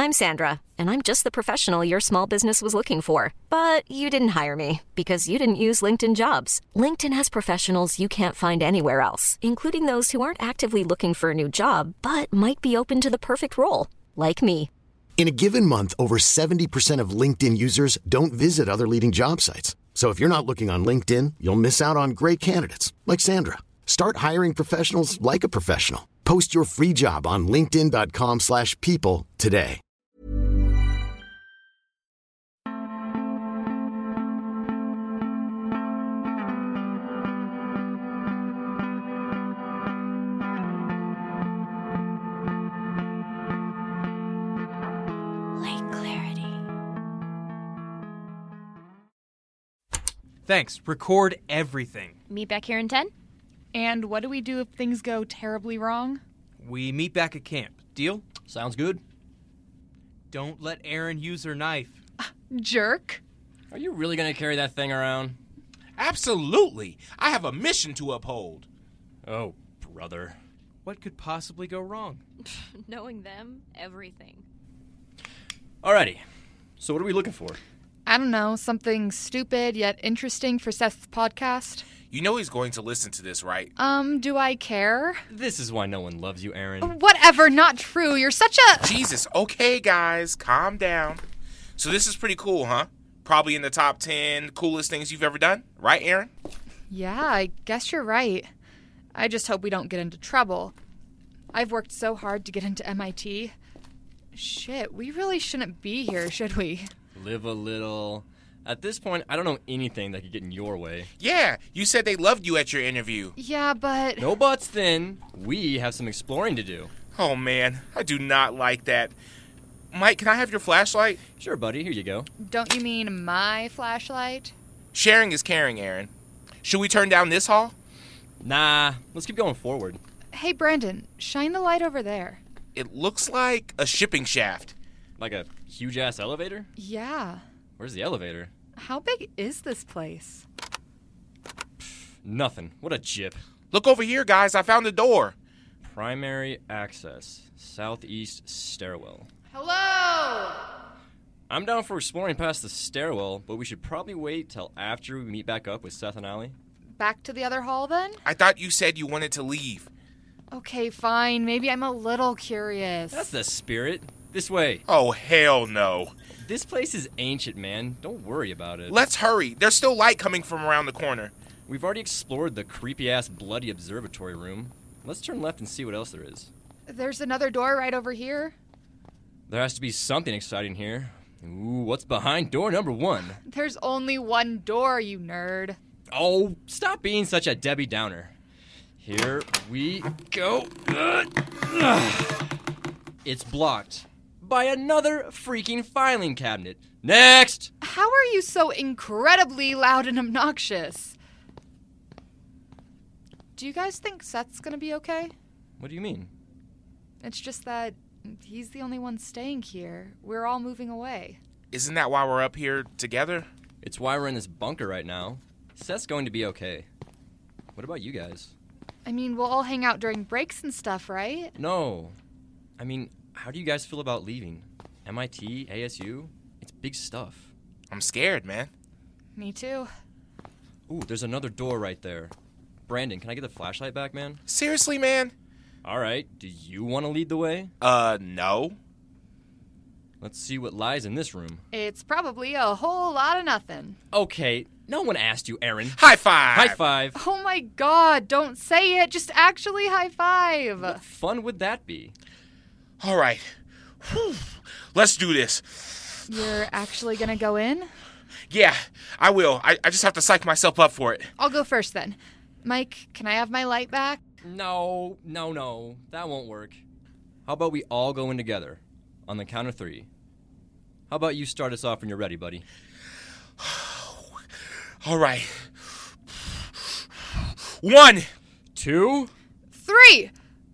I'm Sandra, and I'm just the professional your small business was looking for. But you didn't hire me because you didn't use LinkedIn Jobs. LinkedIn has professionals you can't find anywhere else, including those who aren't actively looking for a new job, but might be open to the perfect role, like me. In a given month, over 70% of LinkedIn users don't visit other leading job sites. So if you're not looking on LinkedIn, you'll miss out on great candidates like Sandra. Start hiring professionals like a professional. Post your free job on linkedin.com/people today. Thanks. Record everything. Meet back here in 10? And what do we do if things go terribly wrong? We meet back at camp. Deal? Sounds good. Don't let Erin use her knife. Jerk. Are you really going to carry that thing around? Absolutely. I have a mission to uphold. Oh, brother. What could possibly go wrong? Knowing them, everything. Alrighty. So what are we looking for? I don't know, something stupid yet interesting for Seth's podcast. You know he's going to listen to this, right? Do I care? This is why no one loves you, Erin. Whatever, not true. You're such a... Jesus, okay, guys, calm down. So this is pretty cool, huh? Probably in the top 10 coolest things you've ever done, right, Erin? Yeah, I guess you're right. I just hope we don't get into trouble. I've worked so hard to get into MIT. Shit, we really shouldn't be here, should we? Live a little. At this point, I don't know anything that could get in your way. Yeah, you said they loved you at your interview. Yeah, but... No buts then. We have some exploring to do. Oh, man, I do not like that. Mike, can I have your flashlight? Sure, buddy. Here you go. Don't you mean my flashlight? Sharing is caring, Erin. Should we turn down this hall? Nah, let's keep going forward. Hey, Brandon, shine the light over there. It looks like a shipping shaft. Like a huge-ass elevator? Yeah. Where's the elevator? How big is this place? Nothing. What a jip. Look over here, guys. I found the door. Primary access. Southeast stairwell. Hello! I'm down for exploring past the stairwell, but we should probably wait till after we meet back up with Seth and Allie. Back to the other hall, then? I thought you said you wanted to leave. Okay, fine. Maybe I'm a little curious. That's the spirit. This way. Oh, hell no. This place is ancient, man. Don't worry about it. Let's hurry. There's still light coming from around the corner. We've already explored the creepy-ass bloody observatory room. Let's turn left and see what else there is. There's another door right over here. There has to be something exciting here. Ooh, what's behind door number 1? There's only one door, you nerd. Oh, stop being such a Debbie Downer. Here we go. It's blocked by another freaking filing cabinet. Next! How are you so incredibly loud and obnoxious? Do you guys think Seth's gonna be okay? What do you mean? It's just that he's the only one staying here. We're all moving away. Isn't that why we're up here together? It's why we're in this bunker right now. Seth's going to be okay. What about you guys? I mean, we'll all hang out during breaks and stuff, right? No. I mean, how do you guys feel about leaving? MIT, ASU? It's big stuff. I'm scared, man. Me too. Ooh, there's another door right there. Brandon, can I get the flashlight back, man? Seriously, man? All right. Do you want to lead the way? No. Let's see what lies in this room. It's probably a whole lot of nothing. Okay, no one asked you, Erin. High five! High five! Oh my god, don't say it. Just actually high five. What fun would that be? All right. Whew. Let's do this. You're actually gonna go in? Yeah, I will. I just have to psych myself up for it. I'll go first then. Mike, can I have my light back? No. That won't work. How about we all go in together? On the count of 3. How about you start us off when you're ready, buddy? All right. 1, 2, 3!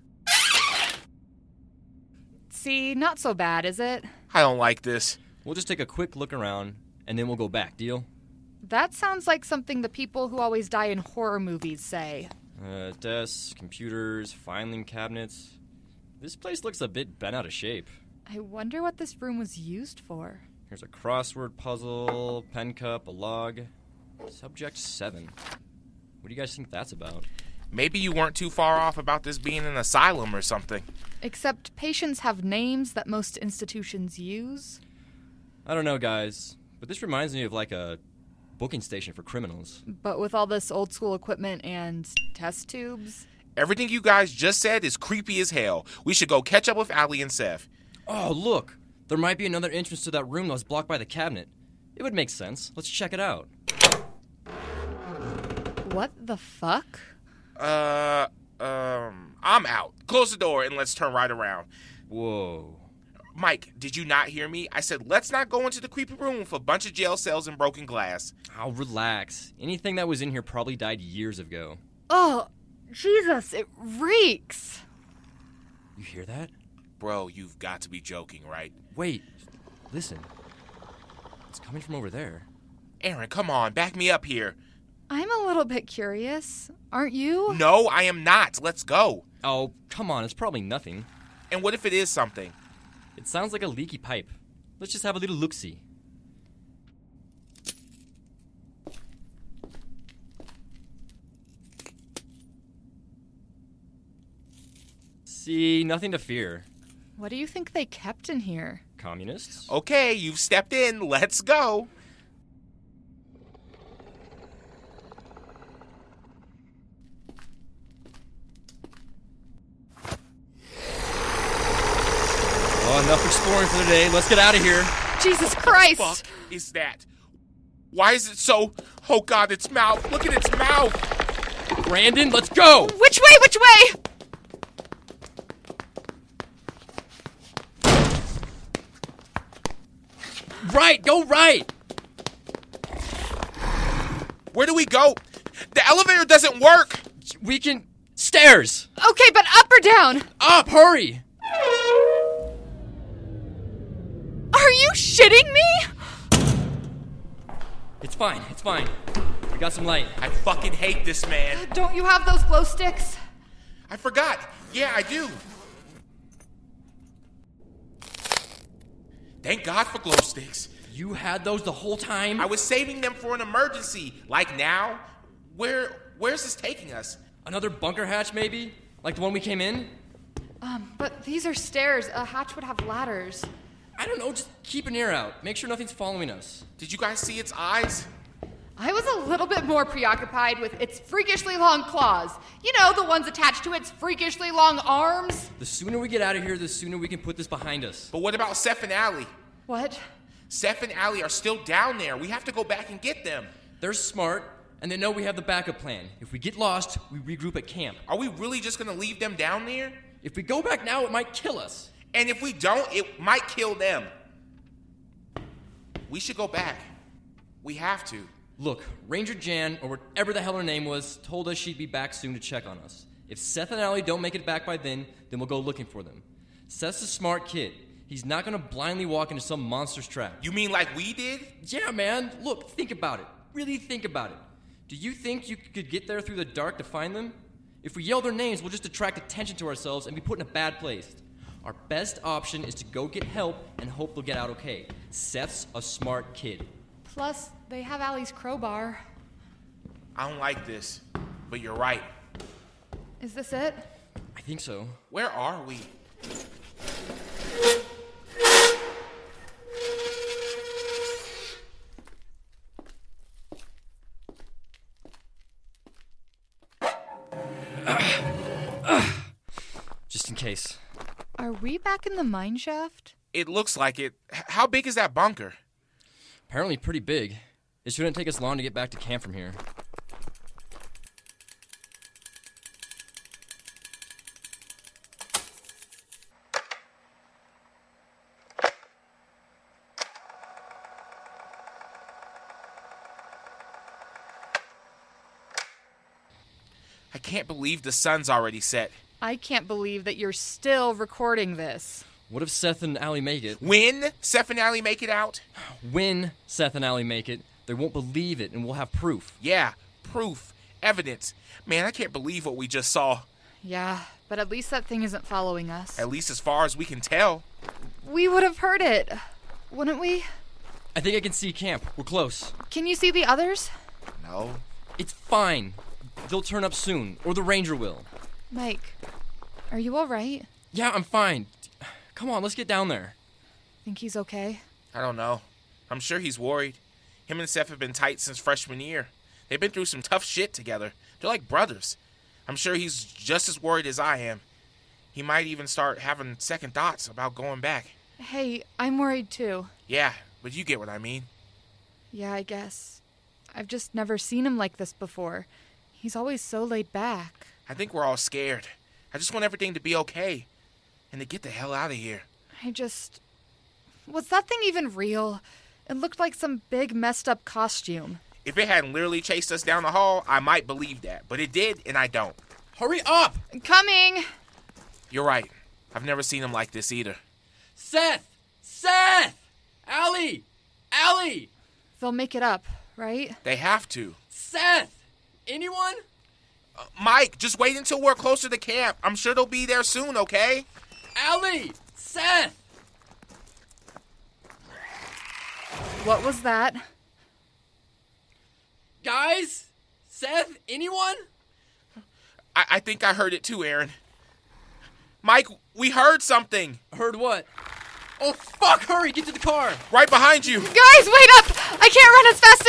See, not so bad, is it? I don't like this. We'll just take a quick look around, and then we'll go back, deal? That sounds like something the people who always die in horror movies say. Desks, computers, filing cabinets. This place looks a bit bent out of shape. I wonder what this room was used for. Here's a crossword puzzle, pen cup, a log. Subject 7. What do you guys think that's about? Maybe you weren't too far off about this being an asylum or something. Except patients have names that most institutions use. I don't know, guys, but this reminds me of like a booking station for criminals. But with all this old school equipment and test tubes. Everything you guys just said is creepy as hell. We should go catch up with Allie and Seth. Oh, look! There might be another entrance to that room that was blocked by the cabinet. It would make sense. Let's check it out. What the fuck? I'm out. Close the door and let's turn right around. Whoa. Mike, did you not hear me? I said let's not go into the creepy room with a bunch of jail cells and broken glass. Oh, relax. Anything that was in here probably died years ago. Oh, Jesus, it reeks. You hear that? Bro, you've got to be joking, right? Wait. Listen. It's coming from over there. Aaron, come on, back me up here. I'm a little bit curious. Aren't you? No, I am not. Let's go. Oh, come on. It's probably nothing. And what if it is something? It sounds like a leaky pipe. Let's just have a little look-see. See, nothing to fear. What do you think they kept in here? Communists? Okay, you've stepped in. Let's go. Oh, enough exploring for the day. Let's get out of here. Jesus Christ! What the fuck is that? Why is it so... Oh, God, its mouth. Look at its mouth. Brandon, let's go! Which way? Which way? Right, go right! Where do we go? The elevator doesn't work. We can... Stairs! Okay, but up or down? Up, hurry! Are you shitting me? It's fine, it's fine. We got some light. I fucking hate this man. Don't you have those glow sticks? I forgot. Yeah, I do. Thank God for glow sticks. You had those the whole time? I was saving them for an emergency. Like now? Where's this taking us? Another bunker hatch, maybe? Like the one we came in? But these are stairs. A hatch would have ladders. I don't know, just keep an ear out. Make sure nothing's following us. Did you guys see its eyes? I was a little bit more preoccupied with its freakishly long claws. You know, the ones attached to its freakishly long arms. The sooner we get out of here, the sooner we can put this behind us. But what about Seth and Allie? What? Seth and Allie are still down there. We have to go back and get them. They're smart, and they know we have the backup plan. If we get lost, we regroup at camp. Are we really just gonna leave them down there? If we go back now, it might kill us. And if we don't, it might kill them. We should go back. We have to. Look, Ranger Jan, or whatever the hell her name was, told us she'd be back soon to check on us. If Seth and Allie don't make it back by then we'll go looking for them. Seth's a smart kid. He's not gonna blindly walk into some monster's trap. You mean like we did? Yeah, man. Look, think about it. Really think about it. Do you think you could get there through the dark to find them? If we yell their names, we'll just attract attention to ourselves and be put in a bad place. Our best option is to go get help and hope they'll get out okay. Seth's a smart kid. Plus, they have Allie's crowbar. I don't like this, but you're right. Is this it? I think so. Where are we? Just in case. Are we back in the mine shaft? It looks like it. How big is that bunker? Apparently pretty big. It shouldn't take us long to get back to camp from here. I can't believe the sun's already set. I can't believe that you're still recording this. What if Seth and Allie make it? When Seth and Allie make it out? When Seth and Allie make it, they won't believe it and we'll have proof. Yeah, proof, evidence. Man, I can't believe what we just saw. Yeah, but at least that thing isn't following us. At least as far as we can tell. we would have heard it, wouldn't we? I think I can see camp. We're close. Can you see the others? No. It's fine. They'll turn up soon, or the ranger will. Mike, are you all right? Yeah, I'm fine. Come on, let's get down there. Think he's okay? I don't know. I'm sure he's worried. Him and Seth have been tight since freshman year. They've been through some tough shit together. They're like brothers. I'm sure he's just as worried as I am. He might even start having second thoughts about going back. Hey, I'm worried too. Yeah, but you get what I mean. Yeah, I guess. I've just never seen him like this before. He's always so laid back. I think we're all scared. I just want everything to be okay. And to get the hell out of here. Was that thing even real? It looked like some big messed up costume. If it hadn't literally chased us down the hall, I might believe that. But it did, and I don't. Hurry up! Coming! You're right. I've never seen him like this either. Seth! Seth! Allie! Allie! They'll make it up, right? They have to. Seth! Anyone? Mike, just wait until we're closer to camp. I'm sure they'll be there soon, okay? Allie! Seth! What was that? Guys? Seth? Anyone? I think I heard it too, Aaron. Mike, we heard something. Heard what? Oh, fuck! Hurry! Get to the car! Right behind you. Guys, wait up! I can't run as fast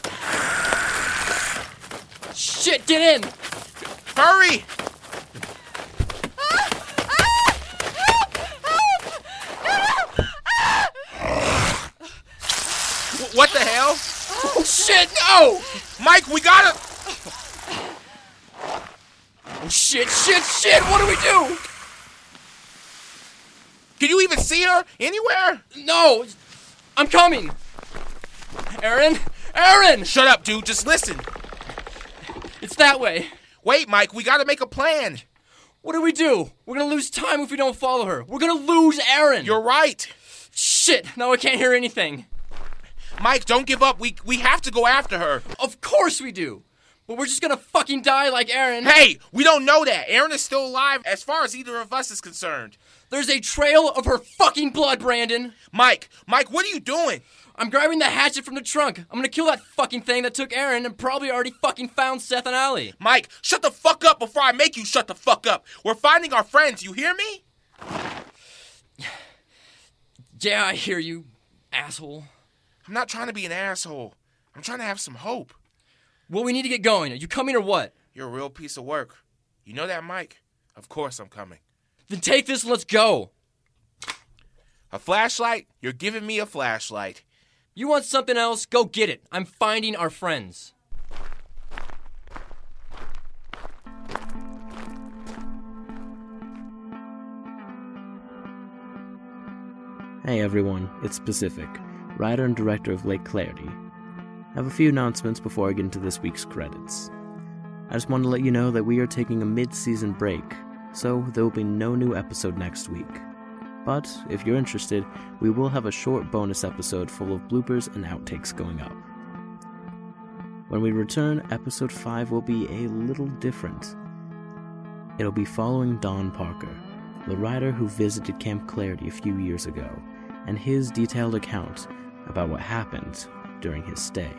as you! Shit, get in! Hurry! What the hell? Oh, shit, no! Mike, we gotta... Oh, shit, what do we do? Can you even see her anywhere? No! I'm coming! Aaron! Aaron! Shut up, dude. Just listen. It's that way. Wait, Mike, we gotta make a plan. What do? We're gonna lose time if we don't follow her. We're gonna lose Aaron! You're right. Shit, now I can't hear anything. Mike, don't give up. We have to go after her. Of course we do! But we're just gonna fucking die like Aaron. Hey, we don't know that. Aaron is still alive as far as either of us is concerned. There's a trail of her fucking blood, Brandon. Mike, what are you doing? I'm grabbing the hatchet from the trunk. I'm gonna kill that fucking thing that took Aaron and probably already fucking found Seth and Allie. Mike, shut the fuck up before I make you shut the fuck up. We're finding our friends, you hear me? Yeah, I hear you, asshole. I'm not trying to be an asshole. I'm trying to have some hope. Well, we need to get going. Are you coming or what? You're a real piece of work. You know that, Mike? Of course I'm coming. Then take this and let's go. A flashlight? You're giving me a flashlight. You want something else? Go get it. I'm finding our friends. Hey everyone, it's Pacific, writer and director of Lake Clarity. I have a few announcements before I get into this week's credits. I just want to let you know that we are taking a mid-season break, so there will be no new episode next week. But, if you're interested, we will have a short bonus episode full of bloopers and outtakes going up. When we return, episode 5 will be a little different. It'll be following Don Parker, the writer who visited Camp Clarity a few years ago, and his detailed account about what happened during his stay.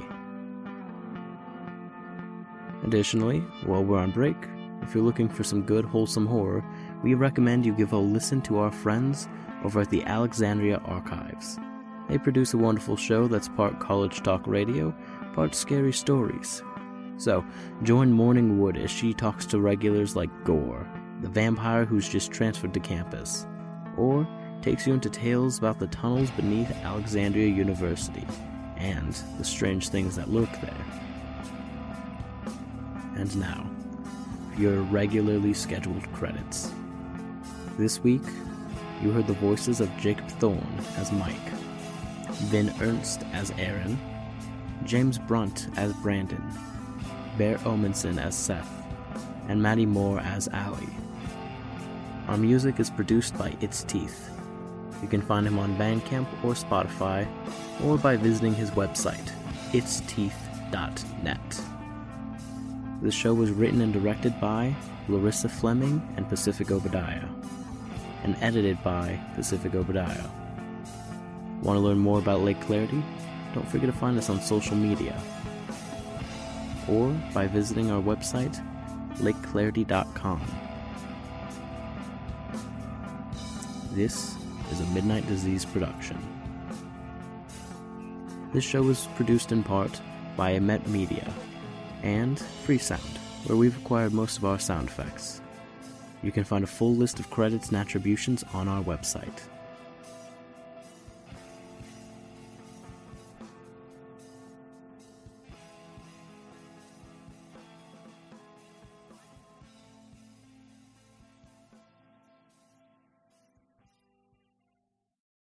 Additionally, while we're on break, if you're looking for some good wholesome horror, we recommend you give a listen to our friends over at the Alexandria Archives. They produce a wonderful show that's part college talk radio, part scary stories. So, join Morning Wood as she talks to regulars like Gore, the vampire who's just transferred to campus, or takes you into tales about the tunnels beneath Alexandria University and the strange things that lurk there. And now, your regularly scheduled credits. This week, you heard the voices of Jacob Thorne as Mike, Vin Ernst as Aaron, James Brunt as Brandon, Bear Omenson as Seth, and Maddie Moore as Allie. Our music is produced by It's Teeth. You can find him on Bandcamp or Spotify, or by visiting his website, itsteeth.net. This show was written and directed by Larissa Fleming and Pacific Obadiah, and edited by Pacific Obadiah. Want to learn more about Lake Clarity? Don't forget to find us on social media, or by visiting our website, lakeclarity.com. This is a Midnight Disease production. This show was produced in part by Emet Media and Freesound, where we've acquired most of our sound effects. You can find a full list of credits and attributions on our website.